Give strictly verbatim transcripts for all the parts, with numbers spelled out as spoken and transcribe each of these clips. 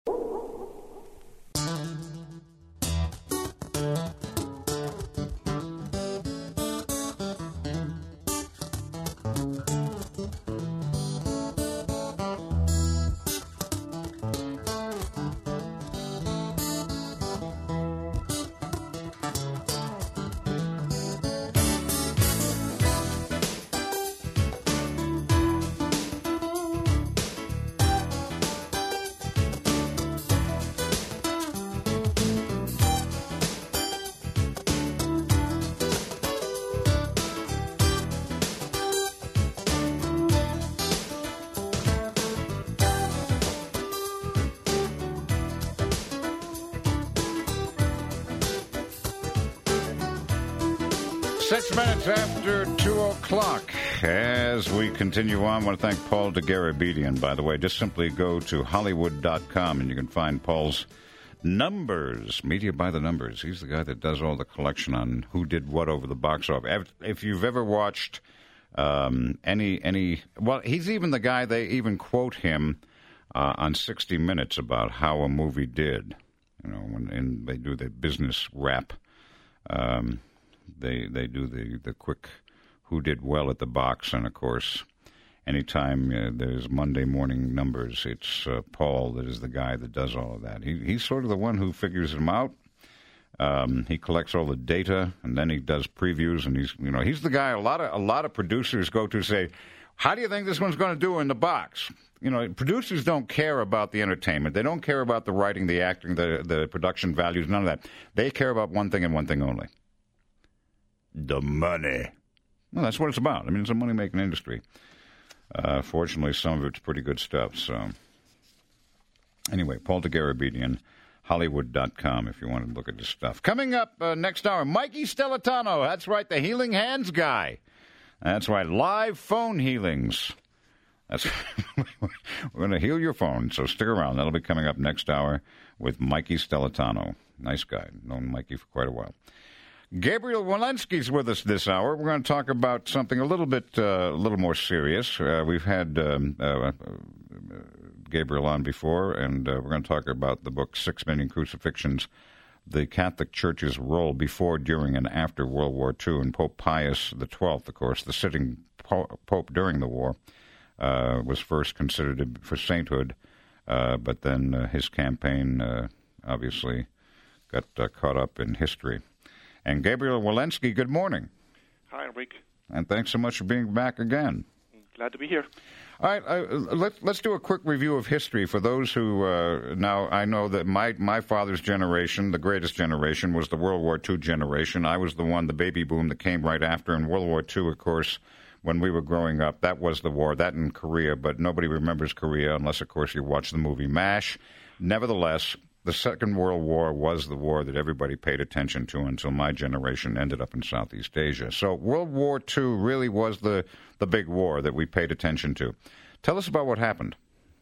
Six minutes after two o'clock. As we continue on, I want to thank Paul Daguerrebeedian, by the way. Just simply go to Hollywood dot com and you can find Paul's numbers, Media by the Numbers. He's the guy that does all the collection on who did what over the box office. If you've ever watched um, any, any, well, he's even the guy, they even quote him uh, on sixty minutes about how a movie did. You know, when and they do the business wrap. Um They they do the, the quick who did well at the box, and of course, anytime uh, there's Monday morning numbers, it's uh, Paul that is the guy that does all of that. He he's sort of the one who figures them out. Um, he collects all the data, and then he does previews, and he's you know he's the guy. A lot of a lot of producers go to say, "How do you think this one's going to do in the box?" You know, producers don't care about the entertainment. They don't care about the writing, the acting, the the production values, none of that. They care about one thing and one thing only. The money. Well, that's what it's about. I mean, it's a money-making industry. Uh, fortunately, some of it's pretty good stuff. So, anyway, Paul Daguerrebeedian, Hollywood dot com if you want to look at this stuff. Coming up uh, next hour, Mikey Stellitano. That's right, the Healing Hands guy. That's right, live phone healings. That's we're going to heal your phone, so stick around. That'll be coming up next hour with Mikey Stellitano. Nice guy. Known Mikey for quite a while. Gabriel Walensky's with us this hour. We're going to talk about something a little bit, uh, a little more serious. Uh, we've had um, uh, Gabriel on before, and uh, we're going to talk about the book Six Million Crucifixions, the Catholic Church's role before, during, and after World War Two. And Pope Pius the twelfth, of course, the sitting po- pope during the war, uh, was first considered for sainthood, uh, but then uh, his campaign uh, obviously got uh, caught up in history. And Gabriel Walensky, good morning. Hi, Rick. And thanks so much for being back again. Glad to be here. All right, uh, let, let's do a quick review of history for those who, uh, now, I know that my, my father's generation, the greatest generation, was the World War Two generation. I was the one, the baby boom that came right after. In World War Two, of course, when we were growing up, that was the war, that in Korea, but nobody remembers Korea unless, of course, you watch the movie MASH. Nevertheless, the Second World War was the war that everybody paid attention to until my generation ended up in Southeast Asia. So World War Two really was the, the big war that we paid attention to. Tell us about what happened.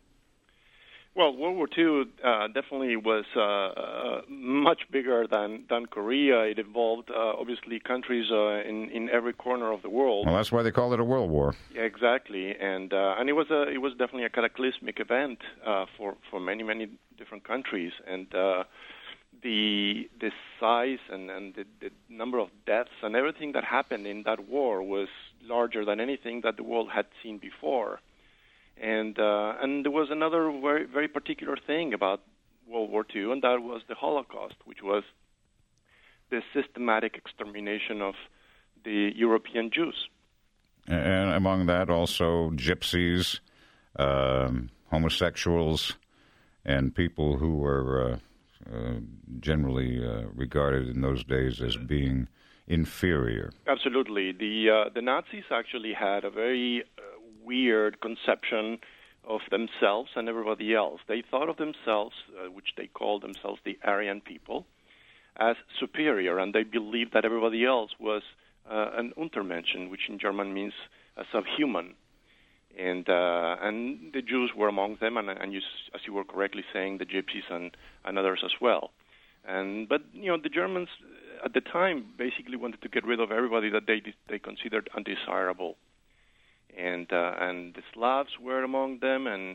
Well, World War Two uh, definitely was uh, uh, much bigger than, than Korea. It involved, uh, obviously, countries uh, in, in every corner of the world. Well, that's why they call it a world war. Yeah, exactly. And uh, and it was a it was definitely a cataclysmic event uh, for, for many, many different countries. And uh, the the size and, and the, the number of deaths and everything that happened in that war was larger than anything that the world had seen before. And uh, and there was another very very particular thing about World War Two, and that was the Holocaust, which was the systematic extermination of the European Jews. And among that, also gypsies, um, homosexuals, and people who were uh, uh, generally uh, regarded in those days as being inferior. Absolutely. The uh, the Nazis actually had a very uh, weird conception of themselves and everybody else. They thought of themselves, uh, which they called themselves the Aryan people, as superior, and they believed that everybody else was uh, an Untermenschen, which in German means a subhuman. And uh, and the Jews were among them, and, and you, as you were correctly saying, the Gypsies and, and others as well. And but you know the Germans at the time basically wanted to get rid of everybody that they they considered undesirable. And uh, and the Slavs were among them, and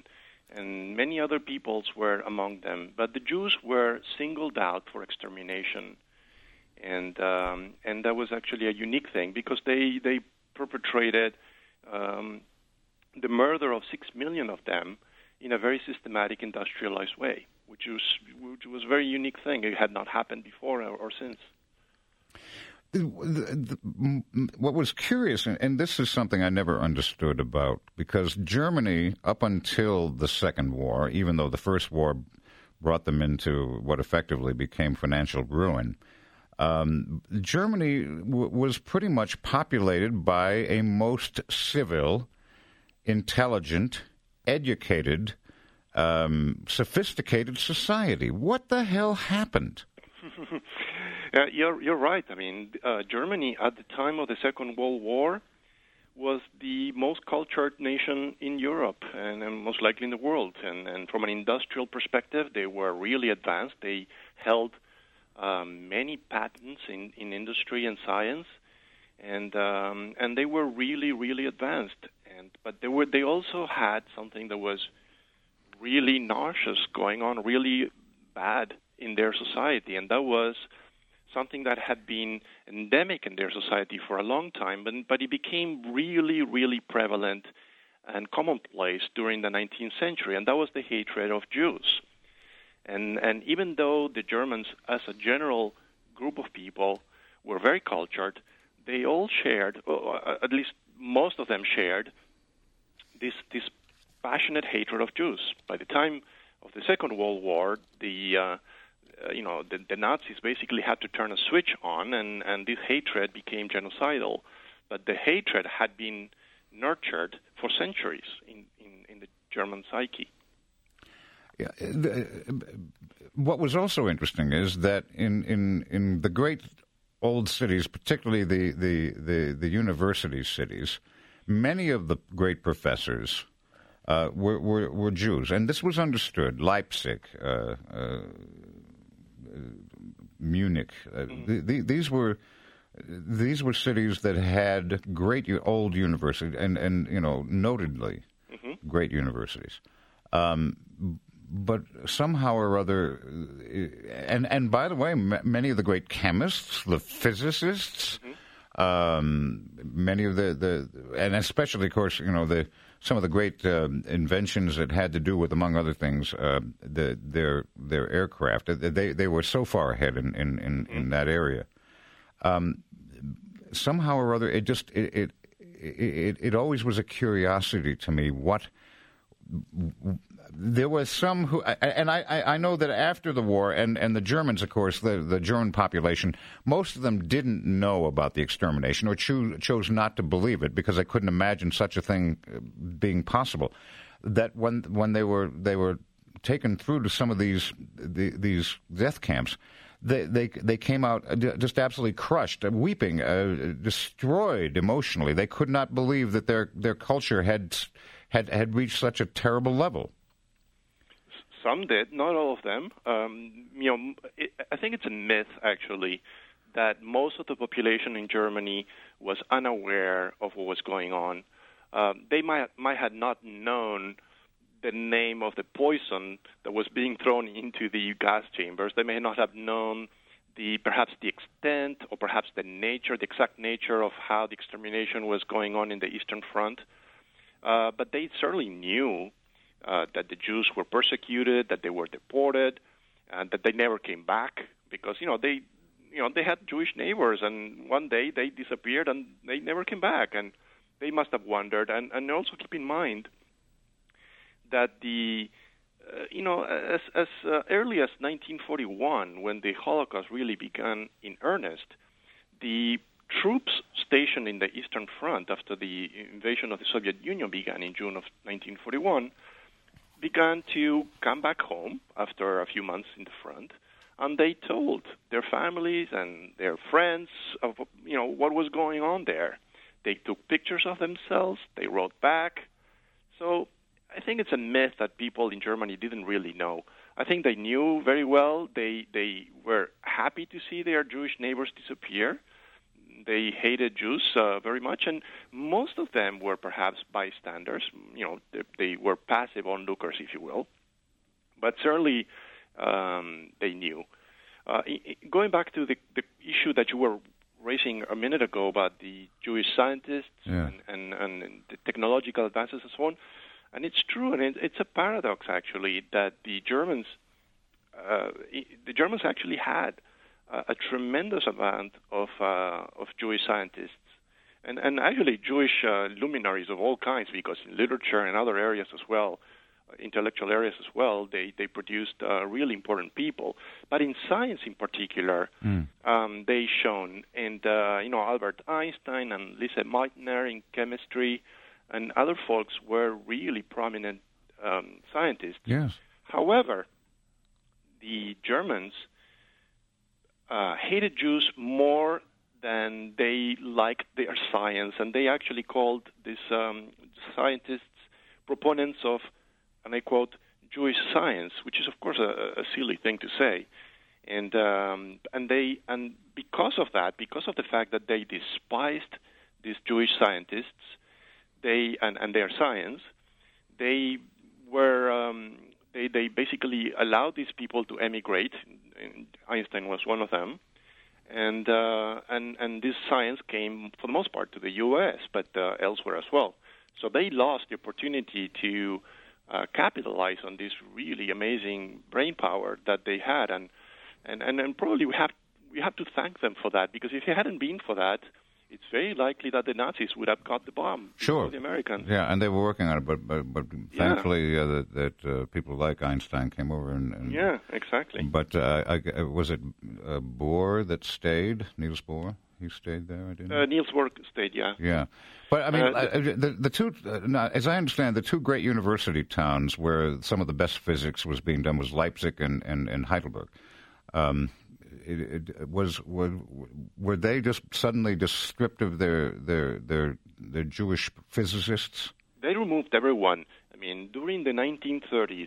and many other peoples were among them. But the Jews were singled out for extermination, and um, and that was actually a unique thing because they they perpetrated um, the murder of six million of them in a very systematic, industrialized way, which was which was a very unique thing. It had not happened before or, or since. The, the, what was curious, and this is something I never understood about, because Germany, up until the Second War, even though the First War brought them into what effectively became financial ruin, um, Germany w- was pretty much populated by a most civil, intelligent, educated, um, sophisticated society. What the hell happened? Uh, you're, you're right. I mean, uh, Germany at the time of the Second World War was the most cultured nation in Europe and, and most likely in the world. And, and from an industrial perspective, they were really advanced. They held um, many patents in, in industry and science, and um, and they were really, really advanced. And but they were they also had something that was really nauseous going on, really bad in their society, and that was something that had been endemic in their society for a long time, but, but it became really, really prevalent and commonplace during the nineteenth century, and that was the hatred of Jews. And, and even though the Germans, as a general group of people, were very cultured, they all shared, or at least most of them shared, this, this passionate hatred of Jews. By the time of the Second World War, the uh, Uh, you know, the, the Nazis basically had to turn a switch on, and, and this hatred became genocidal. But the hatred had been nurtured for centuries in, in, in the German psyche. Yeah, the, what was also interesting is that in, in, in the great old cities, particularly the, the, the, the university cities, many of the great professors uh, were, were, were Jews. And this was understood. Leipzig, uh, uh, Munich. Uh, the, the, these were these were cities that had great old universities and, and you know notedly mm-hmm. great universities. Um, but somehow or other, and and by the way, m- many of the great chemists, the physicists, mm-hmm. um, many of the, the and especially, of course, you know the. Some of the great uh, inventions that had to do with, among other things, uh, the, their their aircraft. They they were so far ahead in in, in, in that area. Um, somehow or other, it just it, it it it always was a curiosity to me. What there was some who, and I, I know that after the war, and, and the Germans, of course, the, the German population, most of them didn't know about the extermination or cho- chose not to believe it because they couldn't imagine such a thing being possible. That when when they were they were taken through to some of these the, these death camps, they, they they came out just absolutely crushed, weeping, uh, destroyed emotionally. They could not believe that their their culture had had had reached such a terrible level. Some did, not all of them. Um, you know, it, I think it's a myth, actually, that most of the population in Germany was unaware of what was going on. Um, they might might have not known the name of the poison that was being thrown into the gas chambers. They may not have known the perhaps the extent or perhaps the nature, the exact nature of how the extermination was going on in the Eastern Front. Uh, but they certainly knew Uh, that the Jews were persecuted, that they were deported, and that they never came back because you know they, you know, they had Jewish neighbors, and one day they disappeared and they never came back, and they must have wondered. And, and also keep in mind that the, uh, you know, as as uh, early as nineteen forty-one, when the Holocaust really began in earnest, the troops stationed in the Eastern Front after the invasion of the Soviet Union began in June of nineteen forty-one. Began to come back home after a few months in the front, and they told their families and their friends of you know what was going on there. They took pictures of themselves. They wrote back. So I think it's a myth that people in Germany didn't really know. I think they knew very well. They they were happy to see their Jewish neighbors disappear. they hated Jews uh, very much, and most of them were perhaps bystanders. You know, they, they were passive onlookers, if you will. But certainly, um, they knew. Uh, going back to the, the issue that you were raising a minute ago about the Jewish scientists yeah. and, and, and the technological advances and so on, and it's true, and it, it's a paradox actually that the Germans, uh, the Germans actually had uh, a tremendous amount of uh, of Jewish scientists, and and actually Jewish uh, luminaries of all kinds, because in literature and other areas as well, intellectual areas as well, they, they produced uh, really important people. But in science in particular, mm. um, they shone. And, uh, you know, Albert Einstein and Lise Meitner in chemistry and other folks were really prominent um, scientists. Yes. However, the Germans uh, hated Jews more than they liked their science, and they actually called these um, scientists proponents of, and I quote, Jewish science, which is, of course, a, a silly thing to say. And um, and they and because of that, because of the fact that they despised these Jewish scientists, they and, and their science, they were um, they they basically allowed these people to emigrate. And Einstein was one of them, and uh, and and this science came for the most part to the U S, but uh, elsewhere as well. So they lost the opportunity to uh, capitalize on this really amazing brain power that they had, and and, and and probably we have we have to thank them for that, because if it hadn't been for that, it's very likely that the Nazis would have got the bomb. Sure, the Americans. Yeah, and they were working on it, but but, but thankfully yeah. uh, that, that uh, people like Einstein came over and, and yeah, exactly. But uh, I, was it uh, Bohr that stayed? Niels Bohr. He stayed there, I didn't uh, Niels Bohr stayed, yeah. Yeah. But, I mean, uh, the, the, the two, uh, as I understand, the two great university towns where some of the best physics was being done was Leipzig and, and, and Heidelberg. Um, it, it was, were, were they just suddenly just stripped of their, their, their, their Jewish physicists? They removed everyone. I mean, during the nineteen thirties,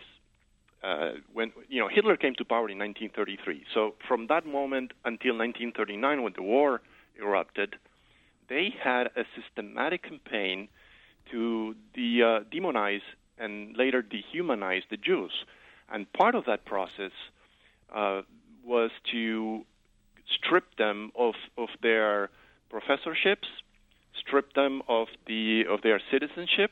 uh, when, you know, Hitler came to power in nineteen thirty-three. So from that moment until nineteen thirty-nine, when the war erupted, they had a systematic campaign to de, uh, demonize and later dehumanize the Jews. And part of that process uh, was to strip them of, of their professorships, strip them of the of their citizenship,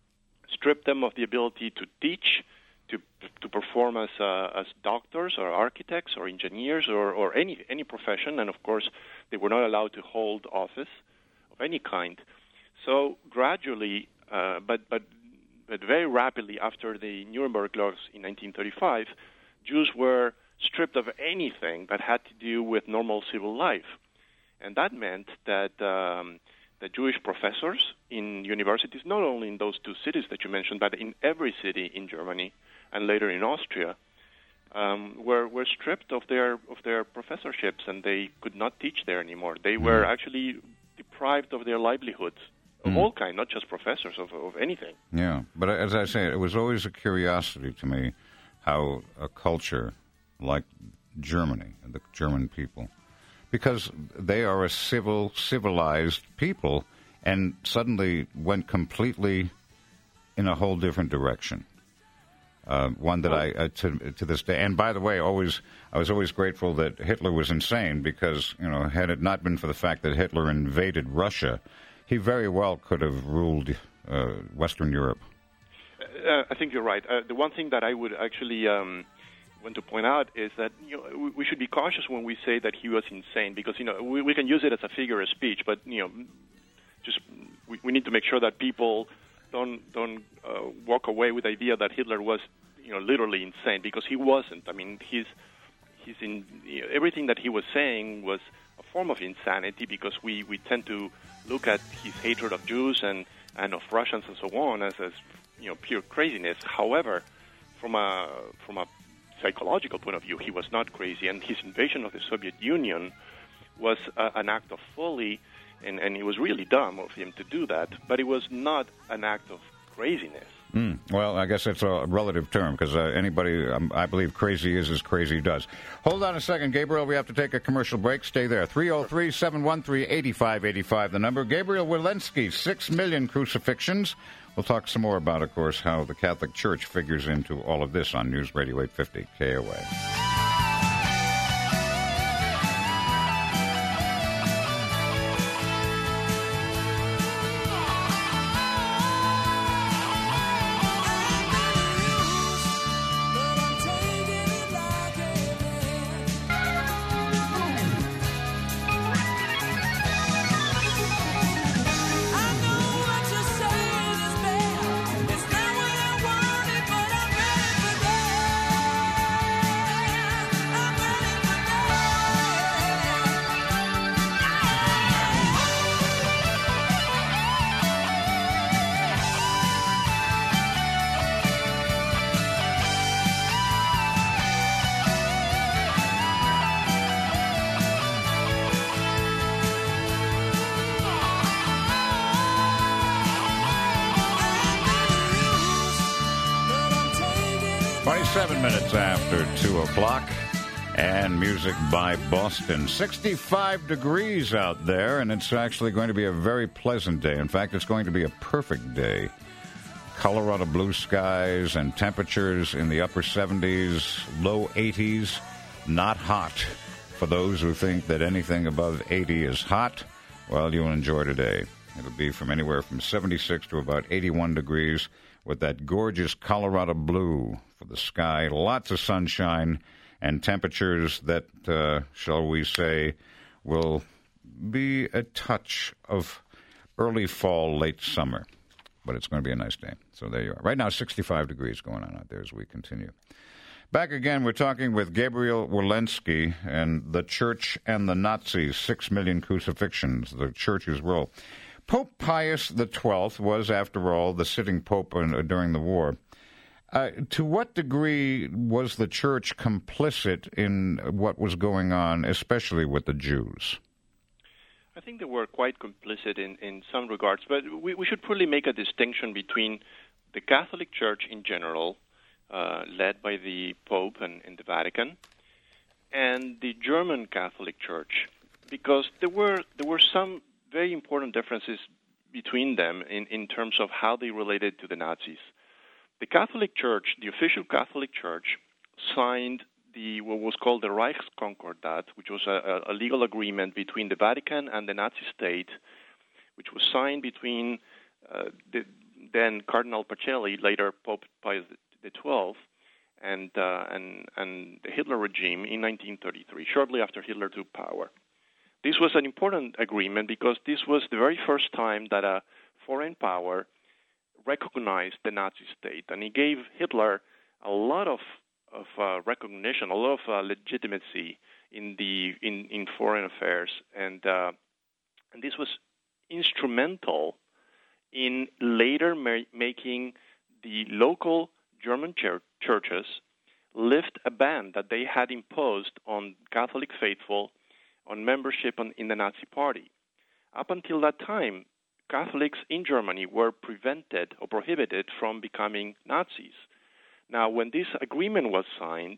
strip them of the ability to teach, to to perform as uh, as doctors or architects or engineers or, or any any profession, and of course they were not allowed to hold office of any kind. So gradually, uh, but but but very rapidly after the Nuremberg laws in nineteen thirty-five, Jews were stripped of anything that had to do with normal civil life, and that meant that um, the Jewish professors in universities, not only in those two cities that you mentioned, but in every city in Germany and later in Austria, um, were were stripped of their of their professorships, and they could not teach there anymore. They were mm. actually deprived of their livelihoods of mm. all kinds, not just professors, of, of anything. Yeah, but as I say, it was always a curiosity to me how a culture like Germany, the German people, because they are a civil, civilized people, and suddenly went completely in a whole different direction. Uh, one that I uh, to to this day, and by the way, always I was always grateful that Hitler was insane, because you know, had it not been for the fact that Hitler invaded Russia, he very well could have ruled uh, Western Europe. Uh, I think you're right. Uh, the one thing that I would actually um, want to point out is that, you know, we, we should be cautious when we say that he was insane, because, you know, we, we can use it as a figure of speech, but, you know, just we, we need to make sure that people don't don't uh, walk away with the idea that Hitler was, you know, literally insane, because he wasn't. I mean, he's he's in you know, everything that he was saying was a form of insanity, because we, we tend to look at his hatred of Jews and, and of Russians and so on as, as you know, pure craziness. However, from a from a psychological point of view, he was not crazy, and his invasion of the Soviet Union was uh, an act of folly, and, and it was really dumb of him to do that, but it was not an act of craziness. Mm, well, I guess it's a relative term because uh, anybody, um, I believe, crazy is as crazy does. Hold on a second, Gabriel. We have to take a commercial break. Stay there. three oh three, seven one three, eight five eight five, the number. Gabriel Wilensky, six million crucifixions. We'll talk some more about, of course, how the Catholic Church figures into all of this on News Radio eight fifty K O A. twenty-seven minutes after two o'clock, and music by Boston. sixty-five degrees out there, and it's actually going to be a very pleasant day. In fact, it's going to be a perfect day. Colorado blue skies and temperatures in the upper seventies, low eighties, not hot. For those who think that anything above eighty is hot, well, you'll enjoy today. It'll be from anywhere from seventy-six to about eighty-one degrees with that gorgeous Colorado blue for the sky, lots of sunshine, and temperatures that, uh, shall we say, will be a touch of early fall, late summer. But it's going to be a nice day. So there you are. Right now, sixty-five degrees going on out there as we continue. Back again, we're talking with Gabriel Wilensky and the Church and the Nazis, six million crucifixions, the Church's role. Pope Pius the twelfth was, after all, the sitting pope during the war. Uh, to what degree was the Church complicit in what was going on, especially with the Jews? I think they were quite complicit in, in some regards, but we, we should probably make a distinction between the Catholic Church in general, uh, led by the Pope and in the Vatican, and the German Catholic Church, because there were there were some very important differences between them in, in terms of how they related to the Nazis. The Catholic Church, the official Catholic Church, signed the what was called the Reichskonkordat, which was a, a legal agreement between the Vatican and the Nazi state, which was signed between uh, the, then Cardinal Pacelli, later Pope Pius the twelfth, and, uh, and, and the Hitler regime in nineteen thirty-three, shortly after Hitler took power. This was an important agreement because this was the very first time that a foreign power recognized the Nazi state, and it gave Hitler a lot of of uh, recognition, a lot of uh, legitimacy in the in, in foreign affairs, and uh, and this was instrumental in later ma- making the local German chur- churches lift a ban that they had imposed on Catholic faithful on membership on, in the Nazi Party. Up until that time, Catholics in Germany were prevented or prohibited from becoming Nazis. Now, when this agreement was signed,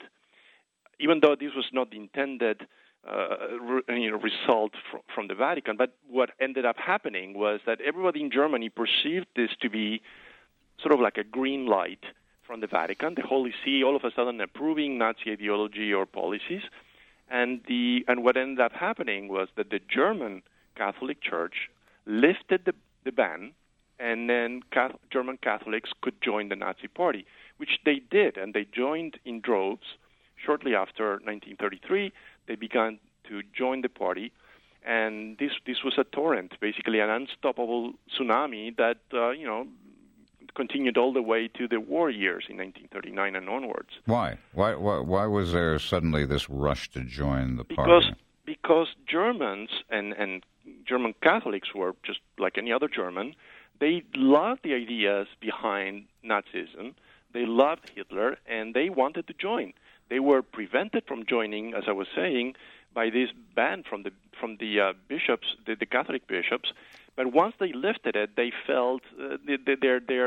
even though this was not the intended uh, re- you know, result fr- from the Vatican, but what ended up happening was that everybody in Germany perceived this to be sort of like a green light from the Vatican, the Holy See all of a sudden approving Nazi ideology or policies. And the and what ended up happening was that the German Catholic Church lifted the, the ban, and then Catholic, German Catholics could join the Nazi Party, which they did, and they joined in droves. Shortly after nineteen thirty-three, they began to join the party, and this this was a torrent, basically an unstoppable tsunami that uh, you know continued all the way to the war years in nineteen thirty-nine and onwards. Why? Why? Why, why was there suddenly this rush to join the because, party? Because Germans and, and German Catholics were just like any other German. They loved the ideas behind Nazism. They loved Hitler, and they wanted to join. They were prevented from joining, as I was saying, by this ban from the from the uh, bishops, the, the Catholic bishops. But once they lifted it, they felt uh, they, they, their their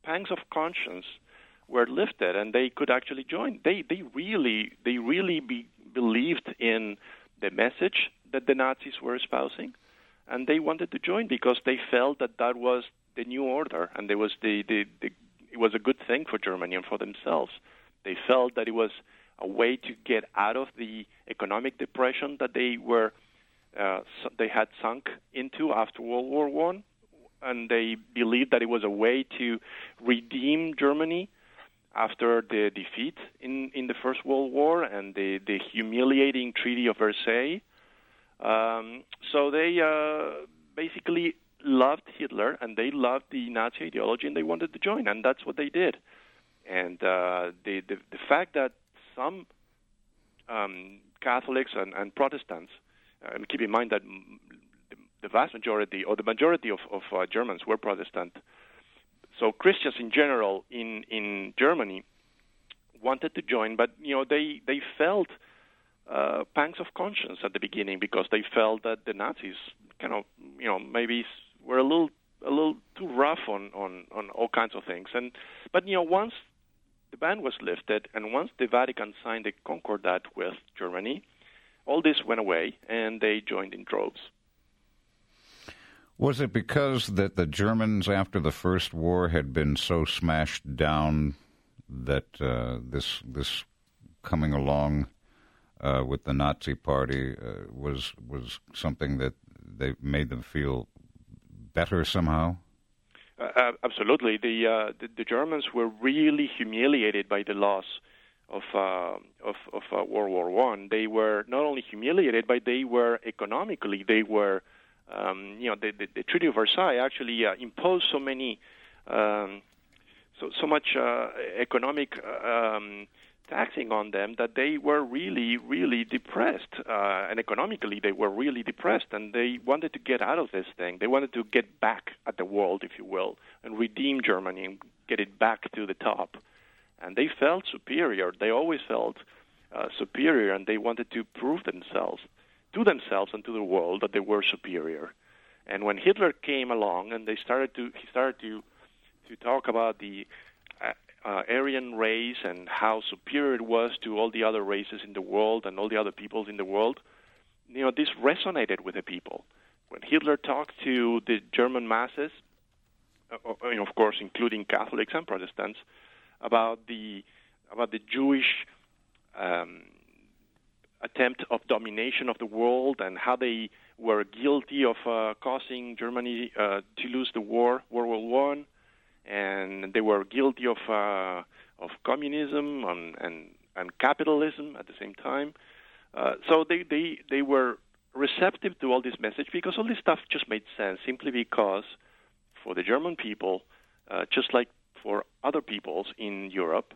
pangs of conscience were lifted, and they could actually join. They they really they really be, believed in the message that the Nazis were espousing, and they wanted to join because they felt that that was the new order, and there was the, the, the it was a good thing for Germany and for themselves. They felt that it was a way to get out of the economic depression that they were uh, they had sunk into after World War One, and they believed that it was a way to redeem Germany after the defeat in, in the First World War and the, the humiliating Treaty of Versailles. Um, so they uh, basically loved Hitler, and they loved the Nazi ideology, and they wanted to join, and that's what they did. And uh, the, the the fact that some um, Catholics and, and Protestants, uh, and keep in mind that the, the vast majority, or the majority of, of uh, Germans were Protestant, so Christians in general in, in Germany wanted to join, but you know they they felt uh, pangs of conscience at the beginning because they felt that the Nazis kind of you know maybe were a little a little too rough on, on, on all kinds of things. And but you know once the ban was lifted and once the Vatican signed the Concordat with Germany, all this went away and they joined in droves. Was it because that the Germans, after the First War, had been so smashed down that uh, this this coming along uh, with the Nazi Party uh, was was something that they made them feel better somehow? Uh, absolutely, the, uh, the the Germans were really humiliated by the loss of uh, of, of uh, World War One. They were not only humiliated, but they were economically they were. Um, you know, the, the, the Treaty of Versailles actually uh, imposed so many, um, so so much uh, economic um, taxing on them that they were really, really depressed. Uh, and economically, they were really depressed, and they wanted to get out of this thing. They wanted to get back at the world, if you will, and redeem Germany and get it back to the top. And they felt superior. They always felt uh, superior, and they wanted to prove themselves. to themselves and to the world that they were superior. And when Hitler came along and they started to he started to to talk about the uh, uh, Aryan race and how superior it was to all the other races in the world and all the other peoples in the world, you know, this resonated with the people. When Hitler talked to the German masses, uh, you know, of course, including Catholics and Protestants, about the about the Jewish um, attempt of domination of the world and how they were guilty of uh, causing Germany uh, to lose the war, World War One, and they were guilty of uh, of communism and, and and capitalism at the same time. Uh, so they, they they were receptive to all this message because all this stuff just made sense simply because for the German people, uh, just like for other peoples in Europe,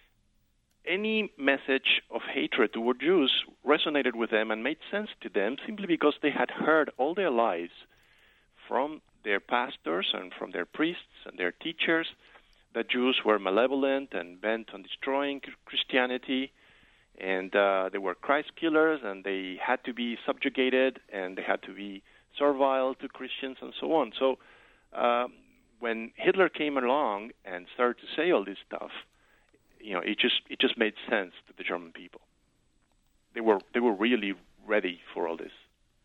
any message of hatred toward Jews resonated with them and made sense to them simply because they had heard all their lives from their pastors and from their priests and their teachers that Jews were malevolent and bent on destroying Christianity, and uh, they were Christ killers, and they had to be subjugated, and they had to be servile to Christians, and so on. So um, when Hitler came along and started to say all this stuff, you know, it just it just made sense to the German people. They were they were really ready for all this.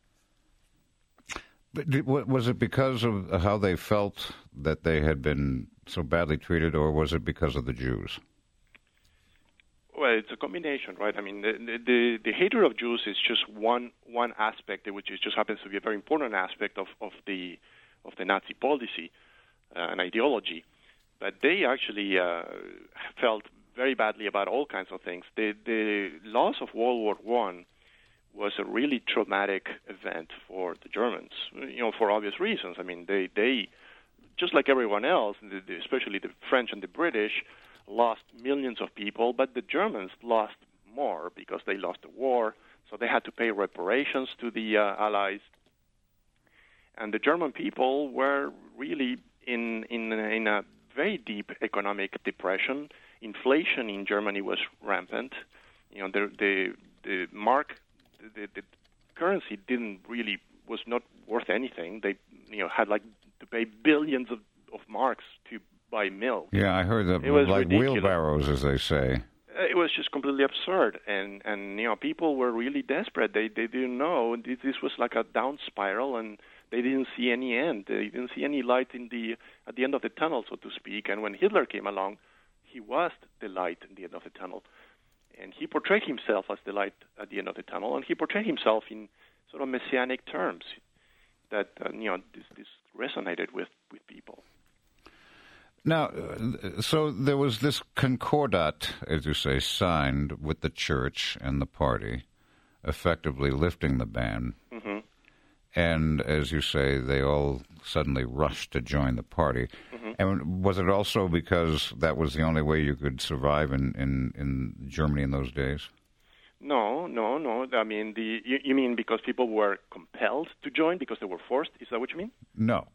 But was it because of how they felt that they had been so badly treated, or was it because of the Jews? Well, it's a combination, right? I mean, the the, the hatred of Jews is just one one aspect, which is just happens to be a very important aspect of, of the of the Nazi policy uh, and ideology. But they actually uh, felt very badly about all kinds of things. The the loss of World War One was a really traumatic event for the Germans, you know, for obvious reasons. I mean, they, they just like everyone else, especially the French and the British, lost millions of people, but the Germans lost more because they lost the war, so they had to pay reparations to the uh, Allies. And the German people were really in in in a very deep economic depression. Inflation in Germany was rampant. You know, the the, the mark, the, the currency didn't really was not worth anything. They you know had like to pay billions of, of marks to buy milk. Yeah, I heard that. It was like ridiculous. wheelbarrows, as they say. It was just completely absurd, and and you know people were really desperate. They they didn't know this, this was like a down spiral, and they didn't see any end. They didn't see any light in the at the end of the tunnel, so to speak. And when Hitler came along, he was the light at the end of the tunnel, and he portrayed himself as the light at the end of the tunnel, and he portrayed himself in sort of messianic terms that uh, you know this, this resonated with, with people. Now, so there was this concordat, as you say, signed with the church and the party, effectively lifting the ban. Mm-hmm. And as you say, they all suddenly rushed to join the party. Mm-hmm. And was it also because that was the only way you could survive in, in, in Germany in those days? No, no, no. I mean, the you, you mean because people were compelled to join because they were forced? Is that what you mean? No.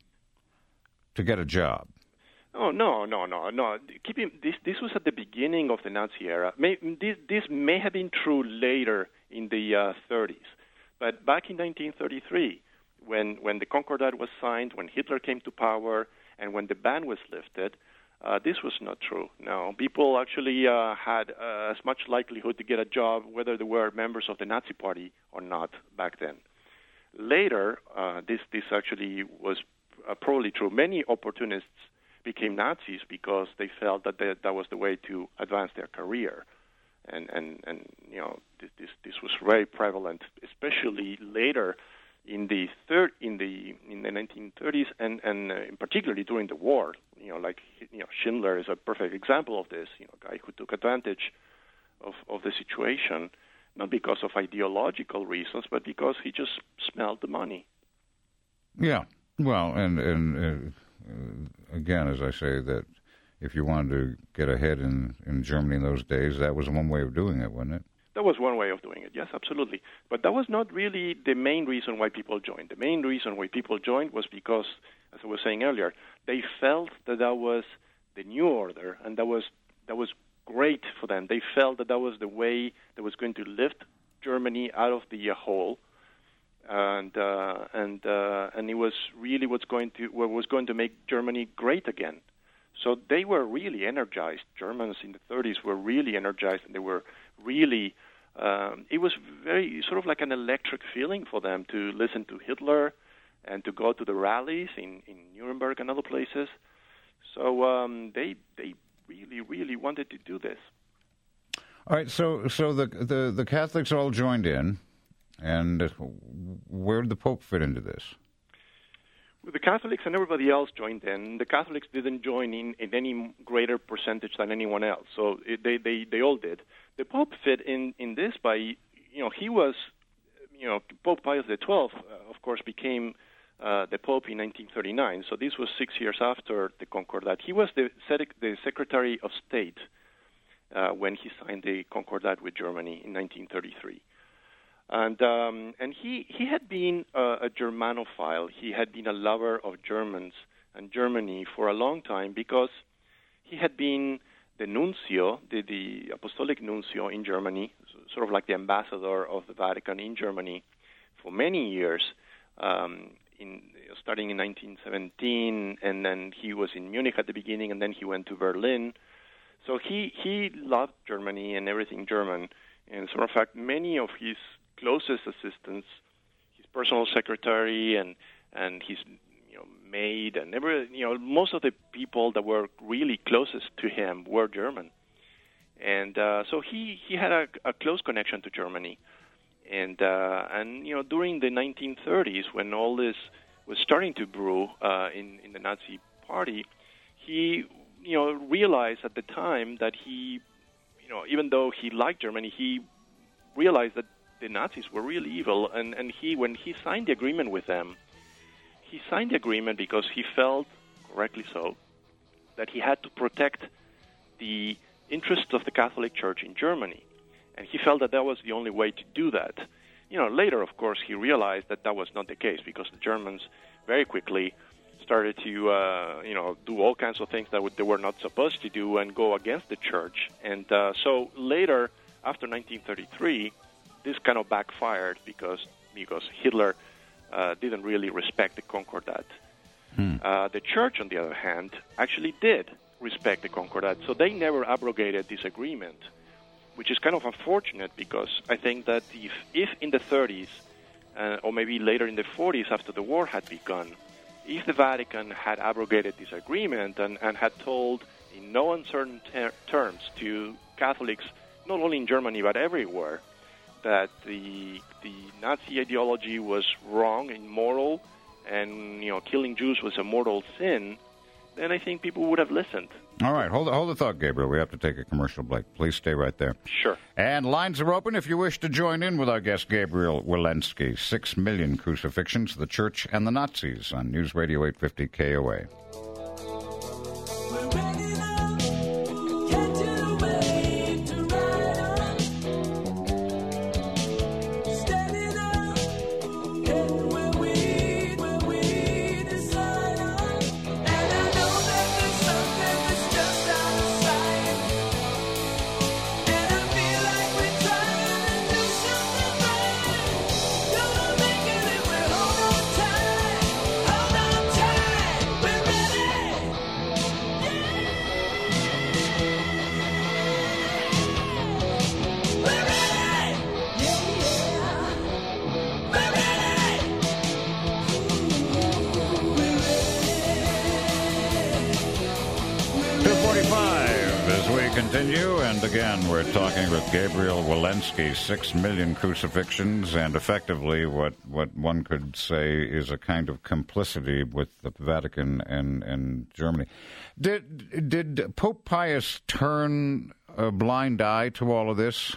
To get a job. Oh no, no, no, no! Keep in, this. This was at the beginning of the Nazi era. May, this, this may have been true later in the uh, thirties, but back in nineteen thirty-three, when when the Concordat was signed, when Hitler came to power, and when the ban was lifted, uh, this was not true. No, people actually uh, had uh, as much likelihood to get a job whether they were members of the Nazi Party or not back then. Later, uh, this this actually was uh, probably true. Many opportunists became Nazis because they felt that they, that was the way to advance their career, and and, and you know this, this this was very prevalent, especially later in the third in the in the nineteen thirties, and and uh, in particularly during the war. You know, like you know Schindler is a perfect example of this. You know, a guy who took advantage of of the situation, not because of ideological reasons, but because he just smelled the money. Yeah, well, and and. Uh... Uh, again, as I say, that if you wanted to get ahead in, in Germany in those days, that was one way of doing it, wasn't it? That was one way of doing it, yes, absolutely. But that was not really the main reason why people joined. The main reason why people joined was because, as I was saying earlier, they felt that that was the new order, and that was that was great for them. They felt that that was the way that was going to lift Germany out of the uh, hole. And uh, and uh, and it was really what's going to what was going to make Germany great again. So they were really energized. Germans in the thirties were really energized, and they were really. Um, it was very sort of like an electric feeling for them to listen to Hitler and to go to the rallies in, in Nuremberg and other places. So um, they they really really wanted to do this. All right. So so the the, the Catholics all joined in. And where did the Pope fit into this? Well, the Catholics and everybody else joined in. The Catholics didn't join in in any greater percentage than anyone else, so it, they, they, they all did. The Pope fit in, in this by, you know, he was, you know, Pope Pius the twelfth, uh, of course, became uh, the Pope in nineteen thirty-nine, so this was six years after the Concordat. He was the, the Secretary of State uh, when he signed the Concordat with Germany in nineteen thirty-three. And um, and he, he had been uh, a Germanophile. He had been a lover of Germans and Germany for a long time because he had been the nuncio, the, the apostolic nuncio in Germany, sort of like the ambassador of the Vatican in Germany for many years, um, in starting in nineteen seventeen, and then he was in Munich at the beginning, and then he went to Berlin. So he, he loved Germany and everything German. And as a matter of fact, many of his closest assistants, his personal secretary and and his you know maid and every you know most of the people that were really closest to him were German, and uh, so he, he had a, a close connection to Germany, and uh, and you know during the nineteen thirties when all this was starting to brew uh, in in the Nazi Party, he you know realized at the time that he you know even though he liked Germany, he realized that the Nazis were really evil, and, and he, when he signed the agreement with them, he signed the agreement because he felt, correctly so, that he had to protect the interests of the Catholic Church in Germany, and he felt that that was the only way to do that. You know, later, of course, he realized that that was not the case because the Germans very quickly started to, uh, you know, do all kinds of things that they were not supposed to do and go against the Church, and uh, so later, after nineteen thirty-three, this kind of backfired because because Hitler uh, didn't really respect the Concordat. Hmm. Uh, the Church, on the other hand, actually did respect the Concordat. So they never abrogated this agreement, which is kind of unfortunate because I think that if, if in the thirties, uh, or maybe later in the forties after the war had begun, if the Vatican had abrogated this agreement and, and had told in no uncertain ter- terms to Catholics, not only in Germany but everywhere, that the the Nazi ideology was wrong, immoral, and you know killing Jews was a mortal sin, then I think people would have listened. All right, hold hold the thought, Gabriel. We have to take a commercial break. Please stay right there. Sure. And lines are open if you wish to join in with our guest, Gabriel Wilensky. Six million crucifixions, the Church and the Nazis on News Radio eight fifty K O A. Continue, and again, we're talking with Gabriel Wilensky, six million crucifixions, and effectively what, what one could say is a kind of complicity with the Vatican and, and Germany. Did, did Pope Pius turn a blind eye to all of this?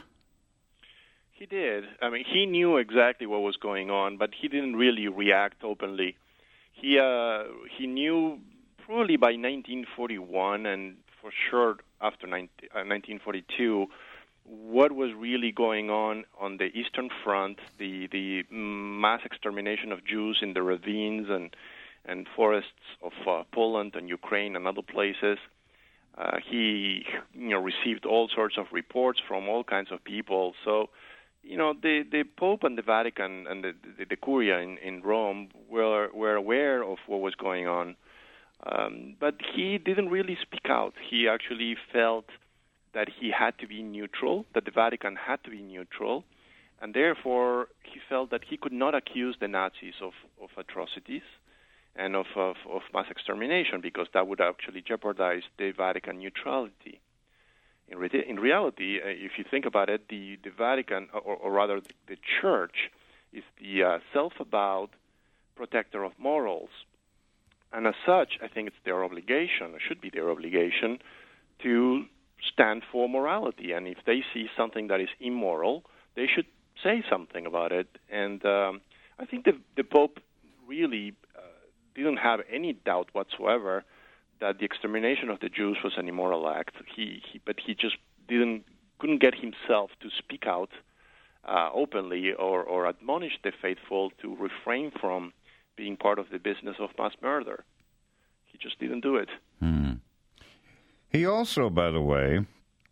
He did. I mean, he knew exactly what was going on, but he didn't really react openly. He, uh, he knew probably by nineteen forty-one, and for sure after nineteen forty-two, what was really going on on the Eastern Front, the, the mass extermination of Jews in the ravines and, and forests of uh, Poland and Ukraine and other places. Uh, he you know, received all sorts of reports from all kinds of people. So, you know, the, the Pope and the Vatican and the, the, the Curia in, in Rome were, were aware of what was going on. Um, but he didn't really speak out. He actually felt that he had to be neutral, that the Vatican had to be neutral, and therefore he felt that he could not accuse the Nazis of, of atrocities and of, of, of mass extermination because that would actually jeopardize the Vatican neutrality. In, re- in reality, uh, if you think about it, the, the Vatican, or, or rather the, the Church, is the uh, self-avowed protector of morals. And as such, I think it's their obligation, or should be their obligation, to stand for morality. And if they see something that is immoral, they should say something about it. And um, I think the, the Pope really uh, didn't have any doubt whatsoever that the extermination of the Jews was an immoral act. He, he but he just didn't couldn't get himself to speak out uh, openly or, or admonish the faithful to refrain from being part of the business of mass murder. He just didn't do it. Hmm. He also, by the way,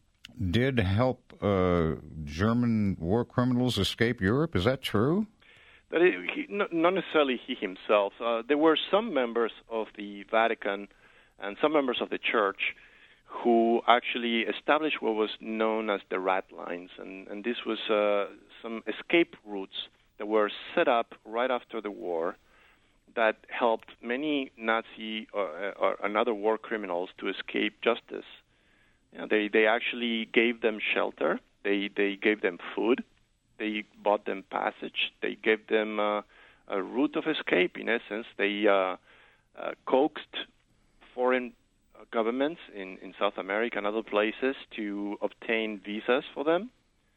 did help uh, German war criminals escape Europe. Is that true? That it, he, not necessarily he himself. Uh, there were some members of the Vatican and some members of the Church who actually established what was known as the rat lines, and, and this was uh, some escape routes that were set up right after the war that helped many Nazi or, or and other war criminals to escape justice. You know, they they actually gave them shelter. They they gave them food. They bought them passage. They gave them uh, a route of escape. In essence, they uh, uh, coaxed foreign governments in, in South America and other places to obtain visas for them.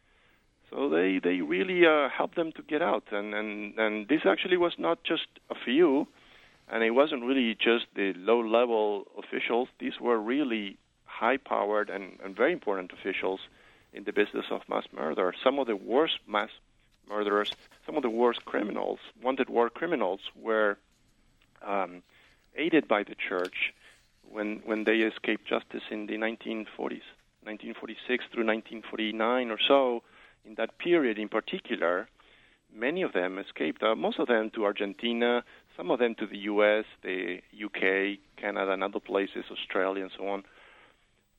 So they, they really uh, helped them to get out. And, and, and this actually was not just a few, and it wasn't really just the low-level officials. These were really high-powered and, and very important officials in the business of mass murder. Some of the worst mass murderers, some of the worst criminals, wanted war criminals, were um, aided by the Church when, when they escaped justice in the nineteen forties, nineteen forty-six through nineteen forty-nine or so. In that period in particular, many of them escaped, uh, most of them to Argentina, some of them to the U S, the U K, Canada, and other places, Australia, and so on.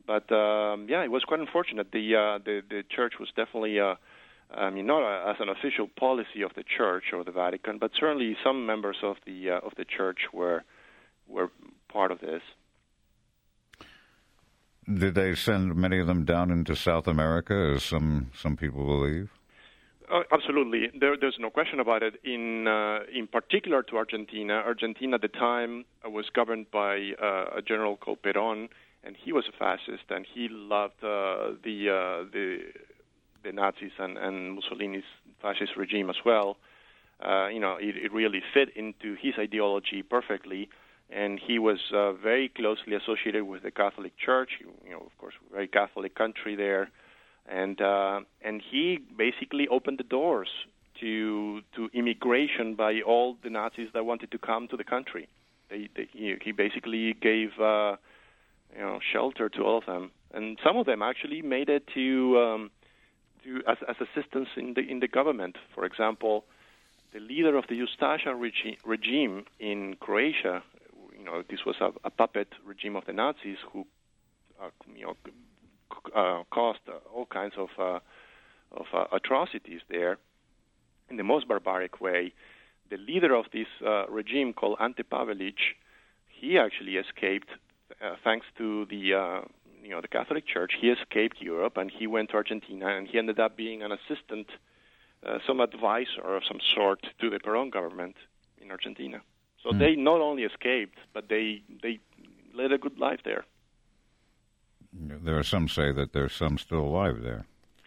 But um, yeah, it was quite unfortunate. The uh, the the church was definitely, uh, I mean, not a, as an official policy of the church or the Vatican, but certainly some members of the uh, of the church were were part of this. Did they send many of them down into South America, as some some people believe? Uh, absolutely, there, there's no question about it. In uh, in particular to Argentina, Argentina at the time was governed by uh, a general called Perón, and he was a fascist, and he loved uh, the uh, the the Nazis and, and Mussolini's fascist regime as well. Uh, you know, it, it really fit into his ideology perfectly, and he was uh, very closely associated with the Catholic Church. You know, of course, very Catholic country there. And uh, and he basically opened the doors to to immigration by all the Nazis that wanted to come to the country. They, they, he, he basically gave uh, you know shelter to all of them, and some of them actually made it to um, to as, as assistants in the in the government. For example, the leader of the Ustasha regi- regime in Croatia, you know, this was a, a puppet regime of the Nazis who uh, you know. Uh, caused uh, all kinds of uh, of uh, atrocities there in the most barbaric way. The leader of this uh, regime, called Ante Pavelic, he actually escaped uh, thanks to the uh, you know the Catholic Church. He escaped Europe and he went to Argentina, and he ended up being an assistant, uh, some advisor of some sort to the Perón government in Argentina. So mm. they not only escaped, but they they led a good life there. There are some say that there's some still alive there.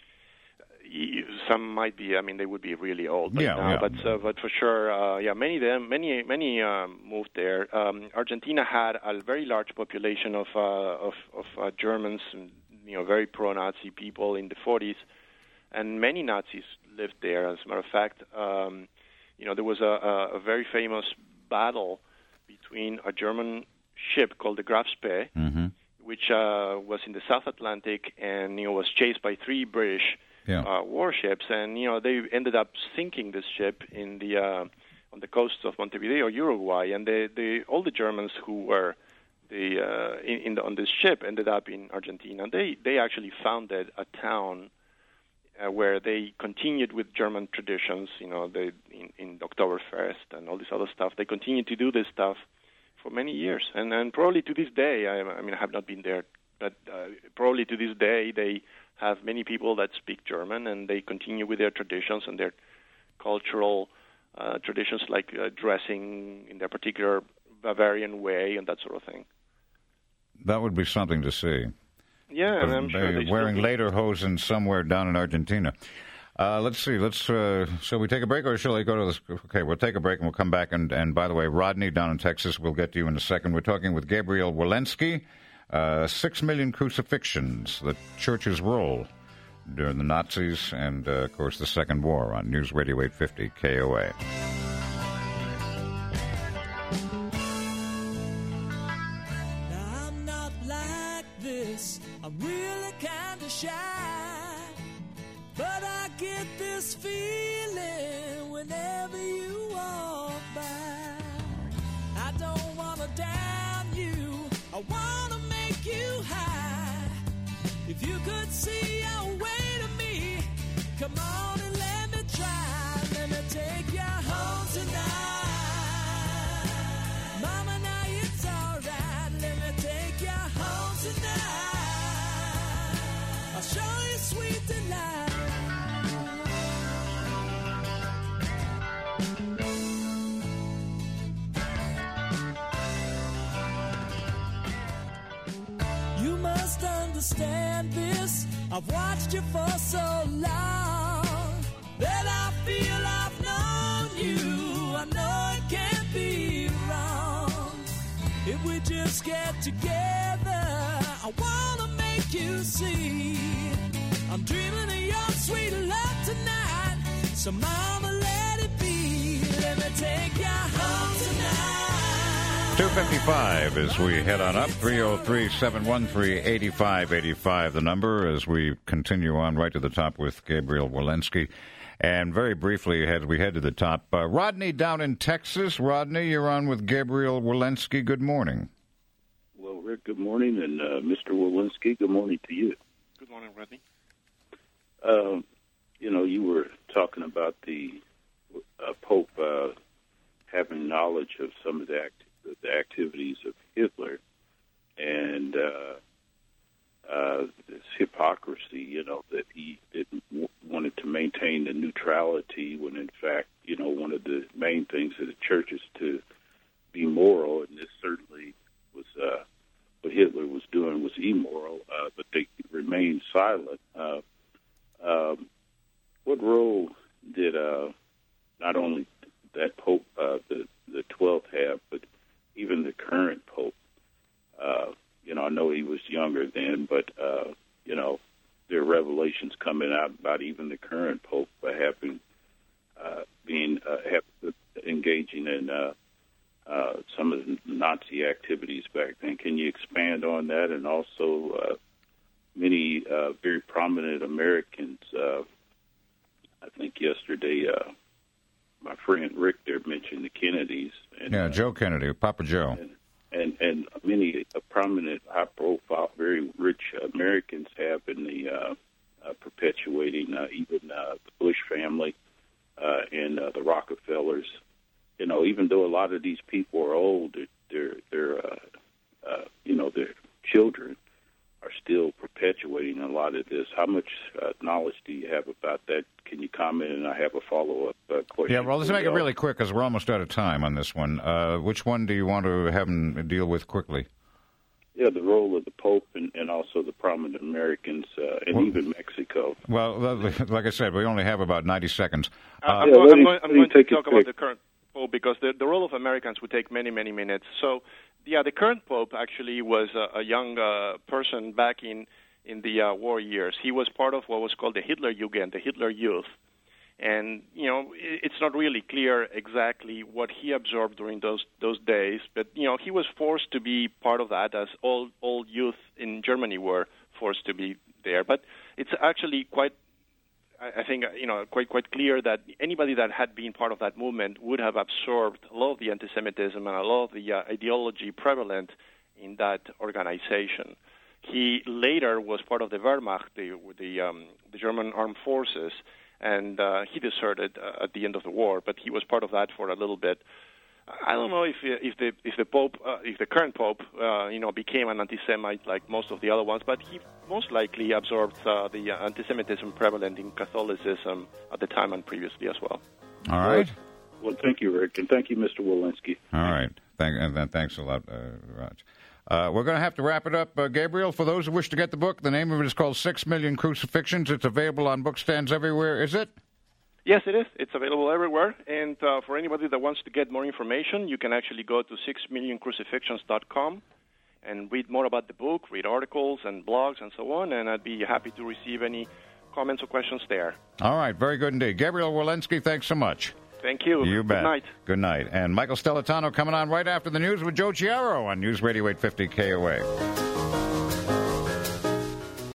Some might be. I mean, they would be really old by yeah, now. Yeah. But uh, but for sure, uh, yeah, many of them, many many um, moved there. Um, Argentina had a very large population of uh, of, of uh, Germans, and, you know, very pro-Nazi people in the forties, and many Nazis lived there. As a matter of fact, um, you know, there was a, a very famous battle between a German ship called the Graf Spee, mm-hmm. which uh, was in the South Atlantic, and you know was chased by three British yeah. uh, warships, and you know they ended up sinking this ship in the uh, on the coast of Montevideo, Uruguay, and they, they all the Germans who were the uh, in, in the, on this ship ended up in Argentina. They they actually founded a town uh, where they continued with German traditions, you know, they in, in Oktoberfest and all this other stuff. They continued to do this stuff for many years, and, and probably to this day, I, I mean, I have not been there, but uh, probably to this day, they have many people that speak German, and they continue with their traditions and their cultural uh, traditions, like uh, dressing in their particular Bavarian way and that sort of thing. That would be something to see. Yeah, and I'm sure they wearing still lederhosen somewhere down in Argentina. Uh, let's see. Let's. Uh, shall we take a break, or shall I go to this? Okay, we'll take a break and we'll come back. And, and by the way, Rodney down in Texas, we'll get to you in a second. We're talking with Gabriel Walensky. Uh, Six million crucifixions, the church's role during the Nazis, and uh, of course the Second War on News Radio eight fifty K O A. Now I'm not like this. I'm really kind of shy. But I get this feeling whenever you walk by. I don't want to down you. I want to make you high. If you could see your way to me, come on and let me try. Let me take you home tonight. Mama, now it's all right. Let me take you home tonight. I'll show you sweet delight. You must understand this. I've watched you for so long that I feel I've known you. I know it can't be wrong. If we just get together, I wanna make you see I'm dreaming of your sweet love tonight. So mama, let it be. Let me take you home tonight. two fifty-five as we head on up. three oh three, seven one three, eight five eight five, the number, as we continue on right to the top with Gabriel Walensky. And very briefly, as we head to the top, uh, Rodney down in Texas. Rodney, you're on with Gabriel Walensky. Good morning. Well, Rick, good morning, and uh, Mister Walensky, good morning to you. Good morning, Rodney. Um, you know, you were talking about the uh, Pope uh, having knowledge of some of the, act- the activities of Hitler, and uh, uh, this hypocrisy, you know, that he didn't w- wanted to maintain the neutrality when, in fact, you know, one of the main things of the church is to be moral, and this certainly was uh, what Hitler was doing was immoral, uh, but they remained silent. Uh, um, what role did uh, not only that Pope, uh, the the twelfth, have, but even the current Pope? Uh, you know, I know he was younger then, but uh, you know, there are revelations coming out about even the current Pope uh, having uh, being uh, have, engaging in uh, uh, some of the Nazi activities back then. Can you expand on that? And also, uh, many uh, very prominent Americans. Uh, I think yesterday, uh, my friend Rick there mentioned the Kennedys. And, yeah, Joe Kennedy, Papa Joe. And, and, and many uh, prominent, high-profile, very rich Americans have in the uh, uh, perpetuating uh, even uh, the Bush family uh, and uh, the Rockefellers. You know, even though a lot of these people are old, they're, they're, they're uh, uh, you know, their children are still perpetuating a lot of this. How much uh, knowledge do you have about that? Can you comment? And I have a follow-up uh, question. Yeah, well, let's make it really quick because we're almost out of time on this one. Uh, which one do you want to have him deal with quickly? Yeah, the role of the Pope and, and also the prominent Americans uh, and well, even Mexico. Well, like I said, we only have about ninety seconds. Uh, I'm, yeah, going, I'm, going, I'm going to talk about the current Pope because the, the role of Americans would take many, many minutes. So, yeah, the current Pope actually was a, a young uh, person back in, in the uh, war years. He was part of what was called the Hitlerjugend, the Hitler Youth. And, you know, it's not really clear exactly what he absorbed during those those days, but, you know, he was forced to be part of that, as all, all youth in Germany were forced to be there. But it's actually quite, I think, you know, quite quite clear that anybody that had been part of that movement would have absorbed a lot of the anti-Semitism and a lot of the uh, ideology prevalent in that organization. He later was part of the Wehrmacht, the the, um, the German armed forces, and uh, he deserted uh, at the end of the war. But he was part of that for a little bit. I don't know if if the if the Pope, uh, if the current Pope, uh, you know, became an anti-Semite like most of the other ones, but he most likely absorbed uh, the uh, anti-Semitism prevalent in Catholicism at the time and previously as well. All right. Well, well thank you, Rick, and thank you, Mister Walensky. All right. Thank, and thanks a lot, uh, Raj. Uh, we're going to have to wrap it up. Uh, Gabriel, for those who wish to get the book, the name of it is called Six Million Crucifixions. It's available on bookstands everywhere, is it? Yes, it is. It's available everywhere. And uh, for anybody that wants to get more information, you can actually go to six million crucifixions dot com and read more about the book, read articles and blogs and so on, and I'd be happy to receive any comments or questions there. All right. Very good indeed. Gabriel Walensky, thanks so much. Thank you. You bet. Good night. Good night. And Michael Stellitano coming on right after the news with Joe Chiaro on News Radio eight fifty K O A.